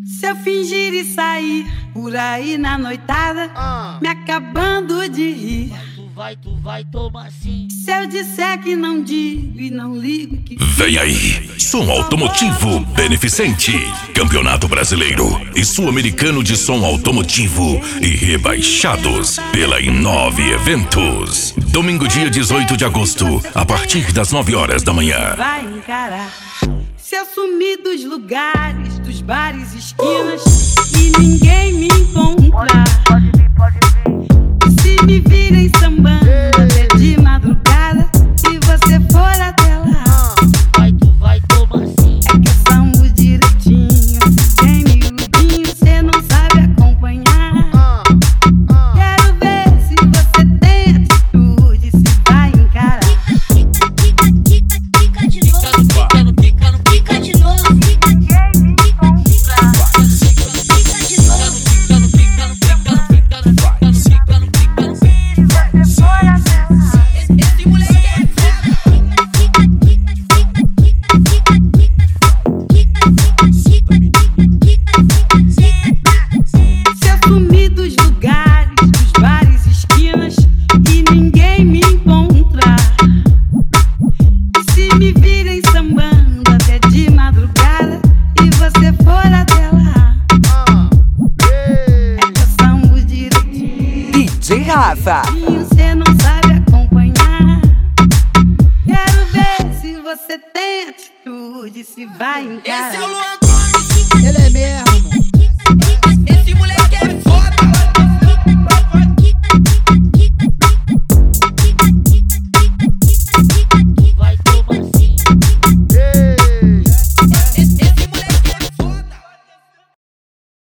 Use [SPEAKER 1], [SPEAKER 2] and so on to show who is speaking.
[SPEAKER 1] Se eu fingir e sair por aí na noitada, me acabando de rir,
[SPEAKER 2] tu vai tomar sim.
[SPEAKER 1] se eu disser que não digo e não ligo que...
[SPEAKER 3] Vem aí, Som Automotivo Beneficente, Campeonato Brasileiro e Sul-Americano de Som Automotivo e Rebaixados pela Inove Eventos. Domingo, dia 18 de agosto, a partir das 9 horas da manhã.
[SPEAKER 1] Vai encarar. Se eu sumir dos lugares, dos bares, esquinas e ninguém me encontrar, se me virem sambando até de madrugada e você for até lá,
[SPEAKER 2] Tu vai tomar sim.
[SPEAKER 1] é que eu sambo direitinho, sem miudinho, cê não sabe acompanhar. Quero ver se você tem atitude, se vai encarar.
[SPEAKER 2] Fica de novo, fica de novo,
[SPEAKER 1] Se eu sumir dos lugares, dos bares, esquinas e ninguém me encontrar, se me virem sambando até de madrugada e você for até lá, é que eu sambo direitinho,
[SPEAKER 4] DJ Rafa.
[SPEAKER 1] cê não sabe acompanhar. Quero ver se você tem atitude, se vai encarar.
[SPEAKER 2] Esse é o Luan